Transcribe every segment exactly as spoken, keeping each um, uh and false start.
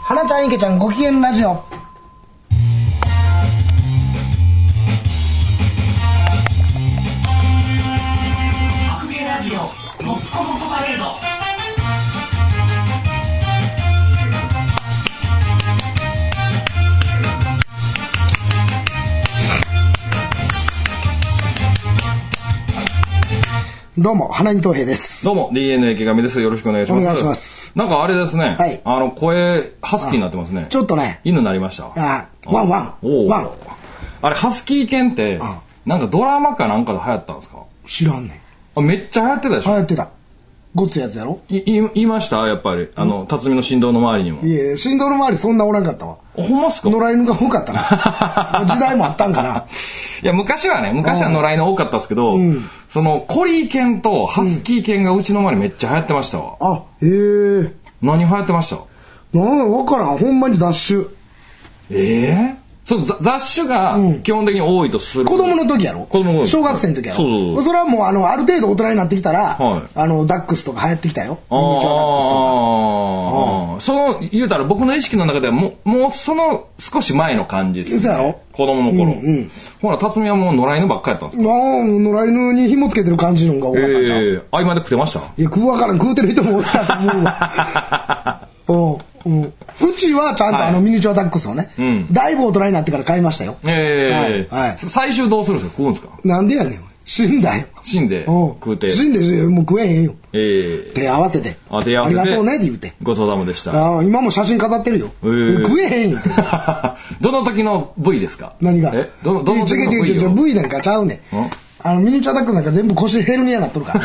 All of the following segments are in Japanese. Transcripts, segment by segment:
花ちゃん池ちゃんご機嫌ラジオ。 白芸ラジオもっこもこパレード。 どうも花井東平です。 どうも ディーエヌエー 池上です。よろしくお願いします。 お願いします。 なんかあれですね、 はい、 あの声ハスキーになってますね。 ちょっとね、 犬になりました。 あワンワンおワン。 あれハスキー犬ってなんかドラマかなんかで流行ったんですか？ 知らんねん。 あ、めっちゃ流行ってたでしょ。 流行ってた。ごっついやつやろ。 いい言いましたやっぱり、あの辰巳の振動の周りにも。 いや振動の周りそんなおらんかったわ。 ほんまっすか？ 野良犬が多かったな。時代もあったんかな。 いや昔はね、昔は野良犬多かったんですけど、うん、そのコリー犬とハスキー犬がうちの周りめっちゃ流行ってましたわ。 あ、へえ。 何流行ってました？ なんわからん。ほんまに雑種。 ええーそう雑種が基本的に多いとする、 うん、子供の時やろ。 子供の時小学生の時やろ。 そうそうそう。 それはもうあのある程度大人になってきたら、はい、あのダックスとか流行ってきたよ。ミニチュアダックスとか。ああ。 その言うたら僕の意識の中ではもうもうその少し前の感じです、ね。 そうやろ。 子供の頃。うんうん、ほら辰巳はもう野良犬ばっかりやったんですか。 ああ野良犬に紐つけてる感じのが多かったんちゃう。 ええー、合間で食ってました。 いや食うわからん食うてる人もおったと思うわ。うん、うちはちゃんとあのミニチュアダックスをね、はい、だいぶ大人になってから買いましたよ。 えーはいはい、最終どうするんですか？食うんですか？ なんでやねん。死んだよ。 死んで食うて。 死んでもう食えへんよ。 えー、 手合わせて。 あ、手合わせて。 ありがとうねって言うて。 ごちそうさまでした。 あ今も写真飾ってるよ。えー、食えへんよって。 どの時の部位ですか？ 何が？ えどのどの時の部位？ 違う違う違う部位なんかちゃうねん。あのミニチュアダックスなんか全部腰ヘルニアになっとるから。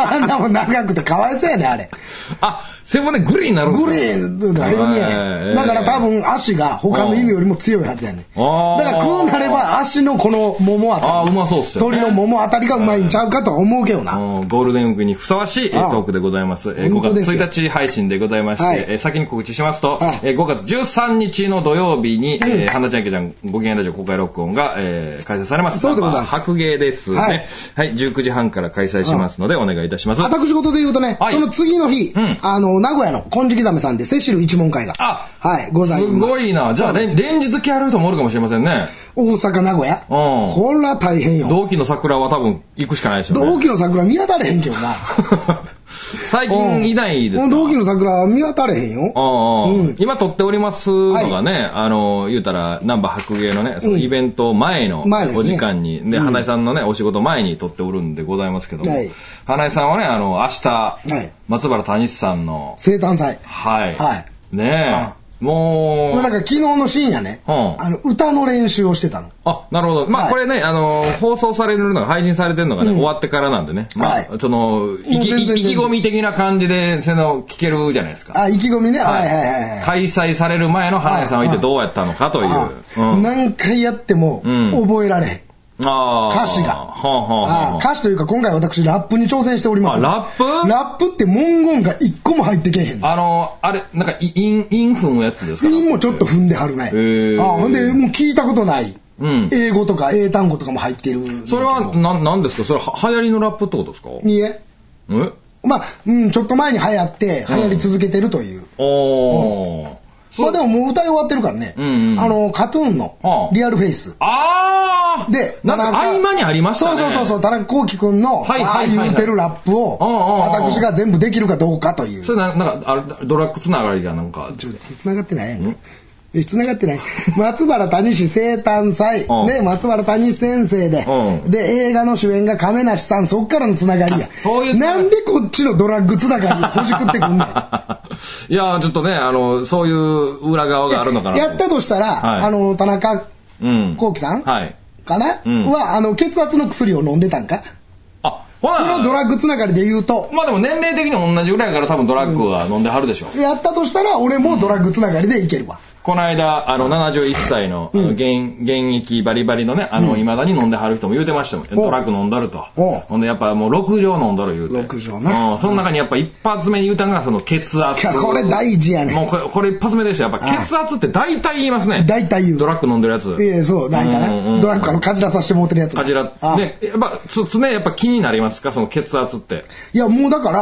あんなもん長くてかわいそうやねんあれ。 あ、背骨グリーになるんですか？ グリーンヘルニアや。だから多分足が他の犬よりも強いはずやねん。だから食うなれば足のこのももあたり。 あ、うまそうっすよね。 鳥のももあたりがうまいんちゃうかとは思うけどな。 ゴールデンウィークにふさわしいトークでございます。ごがつついたち配信でございまして、はい、先に告知しますと、はい、ごがつじゅうさんにちの土曜日に、うんえー、花ちゃん池ちゃんご機嫌ラジオ公開録音が、えー、開催されます。 そうでございます。 白芸ですね。はいはい、じゅうくじはんから開催しますのでお願いいたします。 私事で言うとね、はい、その次の日、うん、あの名古屋の金色ザメさんでセシル一門会があ、 はい、ございます。 すごいな。じゃあ連日来はる人もおるかもしれませんね。 大阪名古屋、うん、これは大変よ。 同期の桜は多分行くしかないですよね。 同期の桜見当たれへんけどな。 最近いないですか？ 同期の桜見当たれへんよ。 あ、うん、今撮っておりますのがね、はい、あの言うたらナンバー白芸のねそのイベント前のお時間に、うん、で、花井さんのねお仕事前に撮っておるんでございますけども、はい、花井さんはねあの明日、はい、松原谷さんの生誕祭はい、 はい、 ねえもうこれだから昨日の深夜ね、うん、あの歌の練習をしてたの。 あ、なるほど。まあ、はい、これねあの放送されるのが配信されてるのがね、うん、終わってからなんでね、まあ、はい、その意気込み的な感じでその聞けるじゃないですか。 あ、意気込みね、はい、はいはいはい。 開催される前の花井さんはいてどうやったのかという。 うん、何回やっても覚えられへん。あ歌詞が、はあはあ、あ歌詞というか今回私ラップに挑戦しております。 あ、ラップ？ ラップって文言が一個も入ってけえへん。 あのあれなんか韻韻踏むやつですか？ 韻もちょっと踏んではるね。へあほんでもう聞いたことない、うん、英語とか英単語とかも入ってる。 それはななんですか？それは流行りのラップってことですか？ いいえ。えまあ、うん、ちょっと前に流行って流行り続けてるという。うん、おー。まあでももう歌い終わってるからね、うんうん、あのカトゥーンのリアルフェイス、 ああでなんか合間にありましたね。 そうそうそうそう、田中幸喜くんの、はいはいはいはい、言うてるラップを私が全部できるかどうかという。 それななんかあれドラッグつながりがなんかちょつながってないやんか。つながってない。松原谷氏生誕祭で松原谷氏先生で、で映画の主演が亀梨さん、そっからのつながりや。そういうなんでこっちのドラッグつながりをほじくってくんねん。 いやちょっとねあのそういう裏側があるのかな。 やったとしたら、はい、あの田中幸喜さん、うんはい、かな、うん、はあの血圧の薬を飲んでたんか。あ、そのドラッグつながりで言うと、 まあでも年齢的に同じぐらいから多分ドラッグは飲んではるでしょ。 うん、やったとしたら俺もドラッグつながりでいけるわ。 この間あのななじゅういっさい の, あの 現, 現役バリバリのねあの、うん、未だに飲んではる人も言うてましたもん。ドラッグ飲んだると。ほんでやっぱもうろく錠飲んだる言うて。 ろく錠な。 うん、その中にやっぱ一発目に言うたのがその血圧。 これ大事やね。 もうこれこれ一発目でしたやっぱ血圧って大体言いますね。 大体言う。 ドラッグ飲んでるやつ。 いやそう大体な、うんうん。ドラッグあのかじらさせてもらってるやつ。 かじらねやっぱ常やっぱ気になりますかその血圧って。 いやもうだから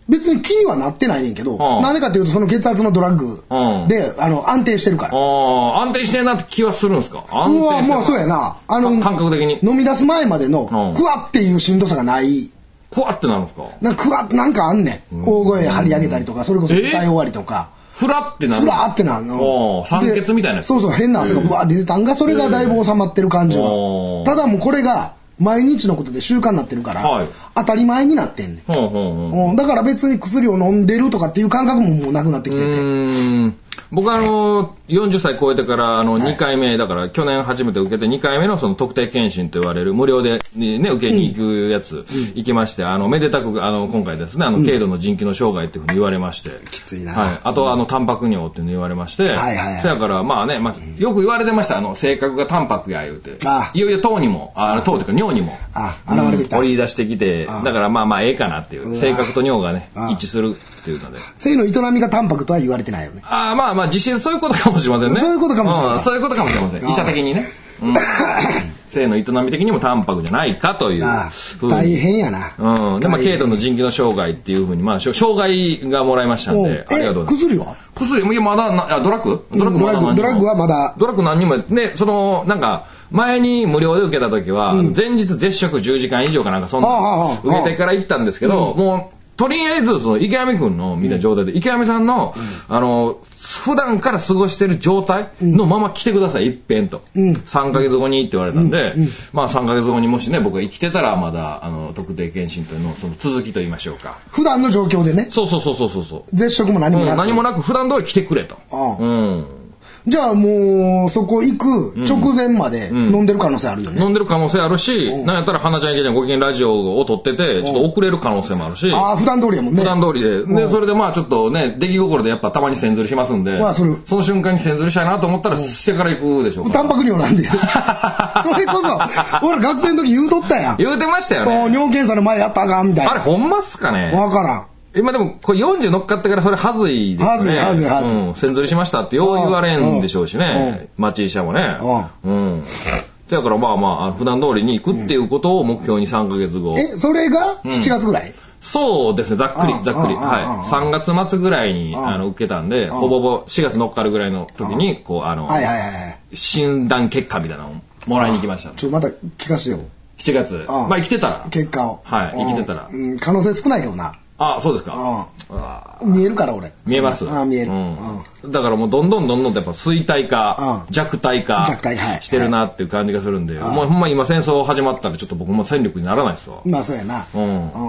別に気にはなってないねんけど、なんでかっていうとその血圧のドラッグで、あの、安定してるから。 ああ、安定してるなって気はするんですか？安定してる。うわ、 まあそうやな。あの、 感覚的に。 飲み出す前までの、クワっていうしんどさがない。 クワってなるんですか？ なんかクワなんかあんねん。大声張り上げたりとか、それこそ歌い終わりとか。 フラってなる。 フラってなるの。 酸欠みたいな。 そうそう、変な汗がブワーって出てたんが、それがだいぶ収まってる感じは。ただもうこれが、毎日のことで習慣になってるから、はい、当たり前になってんねん、うんうんうん、だから別に薬を飲んでるとかっていう感覚ももうなくなってきてて、うーん、 僕はあのよんじゅっさい超えてからあのにかいめ、はい、だから去年初めて受けてにかいめのその特定健診と言われる無料で、ね、受けに行くやつ、うん、行きまして、あのめでたくあの今回ですねあの、うん、軽度の腎機能障害っていうふうに言われまして、 きついな、 はい、あとはあのタンパク尿っていうの言われまして、はいはいはい、そやからまあね、まあ、よく言われてましたあの性格がタンパクや言うて、あいよいよ糖にもあ糖というか尿にもあ現れてきた、 うん、追い出してきて、だからまあまあええかなっていう性格と尿がね一致するっていうので、 性の営みがタンパクとは言われてないよね。 あまあまあ実質そういうことかもしれませんね。 そういうことかもしれない、 うん、そういうことかもしれません、医者的にね、うん、性の営み的にもタンパクじゃないかというふうに。 大変やな、 うん、でまあ軽度の腎機能障害っていうふうにまあ障害がもらいましたんで、 ありがとうございます。薬は薬いやまだなドラッグドラッグまだ何にもドラッグはまだドラッグ何にもね、そのなんか前に無料で受けた時は、うん、前日絶食じゅうじかん以上かなんかそんな受けてから行ったんですけど、うん、もうとりあえずその池上くんのみたいな状態で、うん、池上さんの、うん、あの普段から過ごしてる状態のまま来てください、うん、一遍と、うん、さんかげつごにって言われたんで、うんうん、まあさんかげつごにもしね僕が生きてたらまだあの特定健診というのその続きと言いましょうか、 普段の状況でね、 そうそうそうそうそう絶食も何もなく、うん、 何もなく普段通り来てくれと、ああ、うん、 じゃあもうそこ行く直前まで飲んでる可能性あるよね、 うん、飲んでる可能性あるし、うん、なんやったら花ちゃん池ちゃんご機嫌ラジオを撮っててちょっと遅れる可能性もあるし、 ああ普段通りやもんね、 普段通りで、うん、でそれでまあちょっとね出来心でやっぱたまに線ずりしますんで、まあ、そ, その瞬間に線ずりしたいなと思ったらしてから行くでしょうか。 タンパク尿なんでそれこそ俺学生の時言うとったやん、 言うてましたよね、 尿検査の前やったらあかんみたいな。 あれほんまっすかね、 わからん。 今でもこれよんじゅう乗っかってからそれはずいですね。はずいはずいはずい、うん、線ずりしましたってよう言われんでしょうしね、町医者もね、うん、だからまあまあ普段通りに行くっていうことを目標にさんかげつご、 えそれがしちがつぐらい、うん、 そうですね、ざっくりざっくり、はい、さんがつ末ぐらいにあの受けたんで、ほぼほぼしがつ乗っかるぐらいの時にこうあの、はいはいはい、診断結果みたいなのをもらいに来ました。 ちょっとまた聞かせてよ。 しちがつ、まあ生きてたら結果を、 はい、生きてたら、 うん、可能性少ないけどな。 あ、そうですか。 あ見えるから俺。 見えます。 あ見える、 うん。だからもうどんどんどんどんやっぱ衰退化、弱体化してるなっていう感じがするんで、もうほんま今戦争始まったらちょっと僕も戦力にならないですわ。 まあそうやな。うん。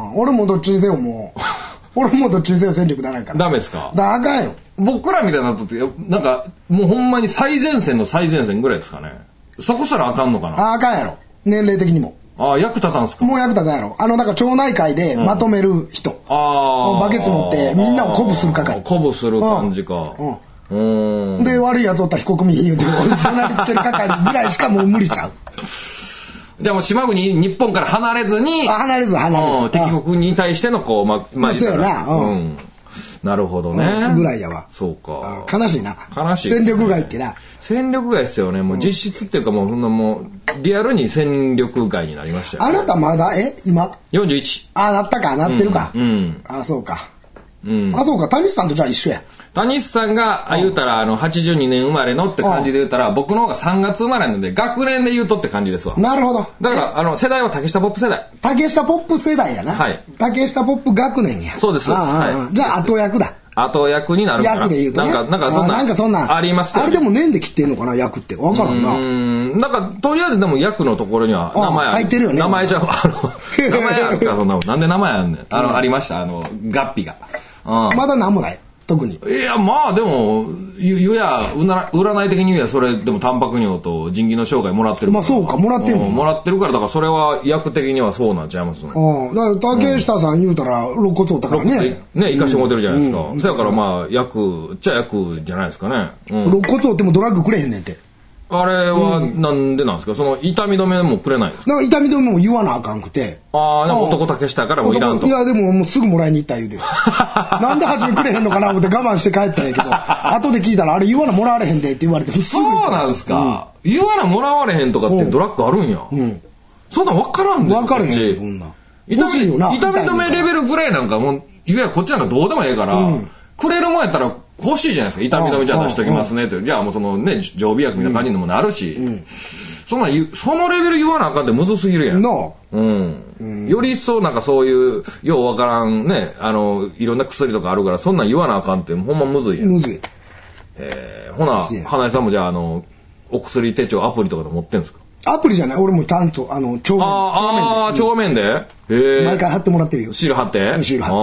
俺もどっちにせよもう、俺もどっちにせよ戦力ならんから。 ダメですか。 だあかんよ。 僕らみたいなのってなんかもうほんまに最前線の最前線ぐらいですかね。そこすらあかんのかな。 ああかんやろ。年齢的にも。 ああ、役立たんすか。 もう役立たんやろ。あの、だから町内会でまとめる人。うん、ああ。バケツ持ってみんなを鼓舞する係。 鼓舞する感じか。うん。 うん。で、悪い奴おったら被告人言うて、怒鳴りつける係ぐらいしかもう無理ちゃう。 じゃあもう島国、日本から離れずに。 あ、離れず離れず。 うん。敵国に対してのこう、ま、まあ、 そうやな。 うん。なるほどね。 ぐらいやわ。 そうか。 悲しいな。 悲しい。 戦力外ってな。 戦力外ですよね。もう実質っていうかもう、もう、リアルに戦力外になりましたよ、 ね。あなたまだ、え今 ?よんじゅういち。あ、なったか、なってるか。うん。うん、あ、そうか。うん。あ、そうか。谷さんとじゃあ一緒や。 谷さんが、あ、言うたら、あの、はちじゅうにねん生まれのって感じで言うたら、僕の方がさんがつ生まれなんで、学年で言うとって感じですわ。 なるほど。 だから、あの、世代は竹下ポップ世代。 竹下ポップ世代やな。はい。竹下ポップ学年や。 そうです。はい。じゃあ、後役だ。 後役になるかな。 役で言うとね。 なんか、なんかそんな。 なんかそんな。 ありますよ、ね。 あれでも年で切ってんのかな、役って。わからんな。 うん。なんか、とりあえずでも役のところには名前ある。 入ってるよね。 名前じゃ、あの、名前あるから、そんな。なんで名前あんねん。あの、ありました。あの、合併が。 まだなんもない。特に。 いや、まあでも、ゆや、占い的に言うや、それでもタンパク尿と腎機能障害もらってるから。 まあそうか、もらってるもん。 もらってるから、だからそれは役的にはそうなんちゃいますね。 うん。だから竹下さん言うたら、肋骨折ったからね。 ね、生かしてもらってるじゃないですか。そやからまあ、役、じゃ役じゃないですかね。 肋骨折ってもドラッグくれへんねんて。 あれはなんでなんですか、その痛み止めもくれないですか。 なんか痛み止めも言わなあかんくて。 ああ、なんか男竹下からもいらんと。 いやでももうすぐもらいに行った言うで。なんで初めくれへんのかな思って我慢して帰ったんやけど、後で聞いたらあれ言わなもらわれへんでって言われて、 そうなんですか。うん、言わなもらわれへんとかってドラッグあるんや。うん。そんなん分からんで。 分かるんやそんな。 痛み、痛み止めレベルぐらいなんかもういわゆるこっちなんかどうでもええから、うん、くれるもんやったら欲しいじゃないですか。痛み止めじゃあ出しときますねって。じゃあもうそのね、常備薬みたいな感じにもなるし、うんうん、そんな、そのレベル言わなあかんってむずすぎるやん。 No. うん。うん、より一層なんかそういう、ようわからんね、あの、いろんな薬とかあるから、そんなん言わなあかんってほんまむずいやん。 むずい。 えー、ほな、花井さんもじゃあ、あの、お薬手帳アプリとかで持ってんですか？ アプリじゃない、俺もちゃんと、あの、帳面。 ああ、帳面で、 へえ。毎回貼ってもらってるよ。 シール貼ってシール貼って。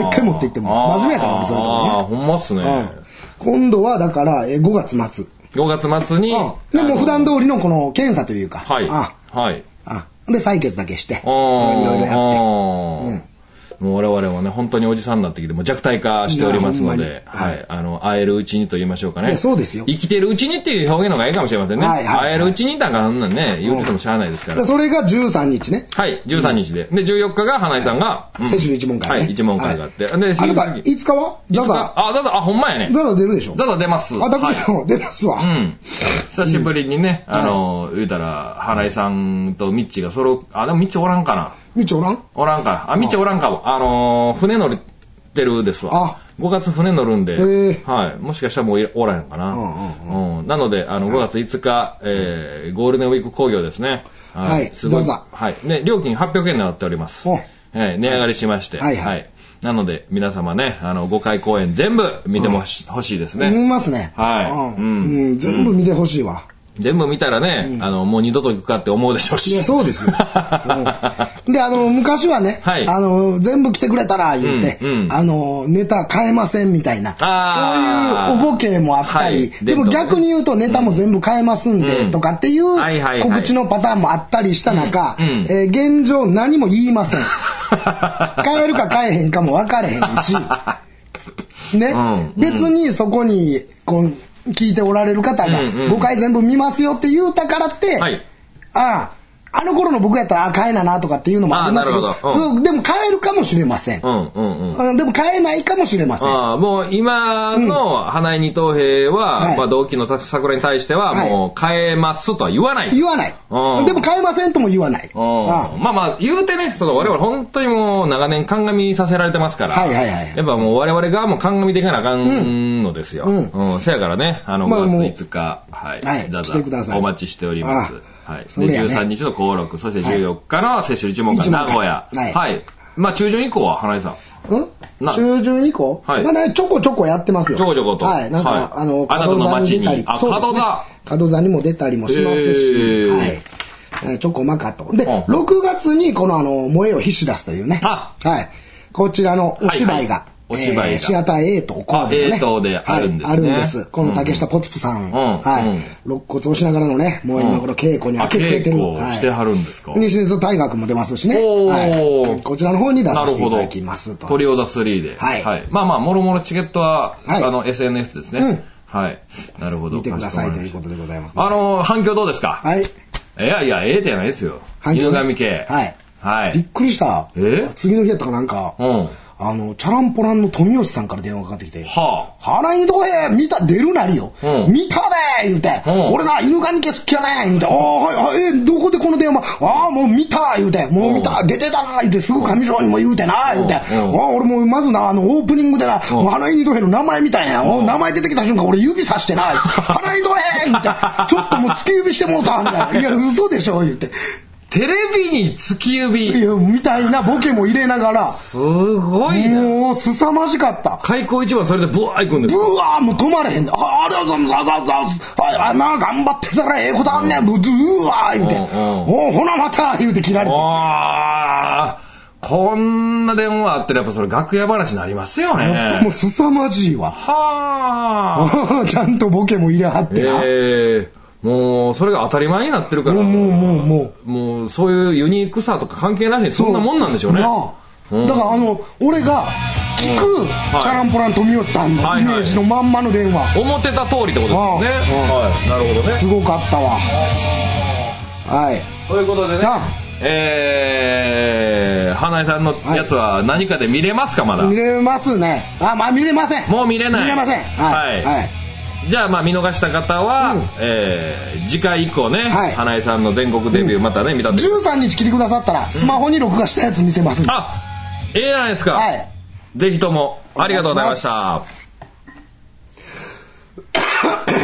毎回持って行っても。真面目やから、俺、そういうとこね。 ああ、ほんまっすね。 今度は、だから、ごがつ末。 ごがつ末に。 でも、普段通りのこの検査というか。 はい。 あはい。 あで、採血だけして。いろいろやって。うんもう我々もね、本当におじさんになってきて、もう弱体化しておりますので、はい、あの、会えるうちにと言いましょうかね。 そうですよ。 生きてるうちにっていう表現の方がいいかもしれませんね。はいはいはい、会えるうちになんかそんなんね、言うててもしゃあないですから。 それがじゅうさんにちね。 はい、じゅうさんにちで。で、じゅうよっかが花井さんが、 うん、接種一問会、ね。 はい、一問会があって。はい、で、 あなた、いつかはザザ。 あ、ザザ、あ、ほんまやね。 ザザ出るでしょ。 ザザ出ます。 あ、だから、はい、出ますわ。 うん。久しぶりにね、うん、あの、言うたら、花井さんとミッチがそろ、あ、でもミッチおらんかな。 ミッチおらんおらんか。あ、ミッチおらんかも。あのー、船乗ってるですわ。あ、ごがつ船乗るんで、はい。もしかしたらもうおらへんかな。うんうんうん、なので、あの、ごがついつか、えー、ゴールデンウィーク興行ですね。 はい。 すごい。はい。ね、料金はっぴゃくえんになっております。はい。値上がりしまして。はい。はい。なので、皆様ね、あの、ごかい公演全部見てもほしいですね。 見ますね。 はい。 うん。全部見てほしいわ。 全部見たらね、うん、あの、もう二度と行くかって思うでしょうし。 いや、そうですよ。うん、で、あの、昔はね、はい、あの、全部来てくれたら言って、うんうん、あの、ネタ変えませんみたいな、そういうおボケもあったり、はい、でも逆に言うとネタも全部変えますんで、うん、とかっていう告知のパターンもあったりした中、うんうんえー、現状何も言いません。変えるか変えへんかも分かれへんし、ね、うんうん、別にそこに、こう、聞いておられる方がごかい全部見ますよって言うたからって、はい、ああ、あの頃の僕やったらあ変えななとかっていうのもありますけど、うん、でも変えるかもしれません、うんうんうん、でも変えないかもしれません。 あもう今の花井二等兵は、うんまあ、同期の桜に対してはもう変えますとは言わない、 言わない、うん、でも変えませんとも言わない、 うん、あまあまあ言うてね、その我々本当にもう長年鑑みさせられてますから、はいはいはい、やっぱもう我々側も鑑みでいかなあかんのですよ、うんうんうん、せやからね、あのごがついつか、はい、はい、ざざお待ちしております。はい。で、ね、じゅうさんにちの登録、そしてじゅうよっかの接種一問会、名古屋。はい。はい。まあ、中旬以降は、花井さん。 ん中旬以降はい。まあね、ちょこちょこやってますよ。 ちょこちょこと。 はい。なんか、はい、あの、 あなたの街に。 あ、門座。門座にも出たりもしますし、はい。ちょこまかと。で、うん、ろくがつに、この、あの、萌えを必死出すというね。あはい。こちらのお芝居が。はいはいお芝居が、えー、シアターエイト神戸のね。 エイトであるんですね。はい、あるんです。 この竹下ポツプさん。うん、はい。うん、肋骨をしながらのね、もう今この稽古に明け暮れてる。 稽古してはるんですか。 西水大学も出ますしね。はい。こちらの方に出させていただきますと。 トリオダスリーで。はい。はい。まあまあ、もろもろチケットは、はい、あの、エスエヌエス ですね。うん。はい。なるほど。 見てくださいということでございます、ね。 あの、反響どうですか？ はい。 いやいや、ええじゃないですよ。反響。犬神系。 はい。 はい。 びっくりした。 え次の日やったかなんか。うん。あの、チャランポランの富吉さんから電話がかかってきて、はあ、花井のとこへ見た、出るなりよ。うん、見たで言うて、うん、俺な、犬神家好きやね言うて、ああ、はい、はい、え、どこでこの電話、ああ、もう見た言うて、もう見た、出てたな言うて、すぐ上条にも言うてな言うて、ああ、俺もうまずな、あの、オープニングでな、花井のとこへの名前見たんや。名前出てきた瞬間、俺指さしてな、花井のとこへ言うて、ちょっともう突き指してもうたみたいな。いや、嘘でしょ言うて。 テレビに突き指いやみたいなボケも入れながらすごいなもう凄まじかった開口一番それでブワー行くんですブワーもう止まれへんであありがとうございますあざざあな頑張ってたらええことあんねんブワー言うておほなまた言うて切られてあこんな電話あってやっぱそれ楽屋話になりますよねもう凄まじいわはあちゃんとボケも入れはってなえーもうそれが当たり前になってるからもうもうもうもうそういうユニークさとか関係なしにそんなもんなんでしょうねうん、だからあの俺が聞く、うん、チャランポラン富吉さんのイメージのまんまの電話、 はいはい、思ってた通りってことですね、はい、なるほどねすごかったわはいということでねえー、花井さんのやつは何かで見れますかまだ見れますねあまあ見れませんもう見れない見れませんはい、はいはいじゃあまあ見逃した方は、うんえー、次回以降ね、はい、花井さんの全国デビュー、うん、またね見たじゅうさんにち来てくださったらスマホに録画したやつ見せますんで、 うん、あええじゃないですか、はい、 ぜひともありがとうございました。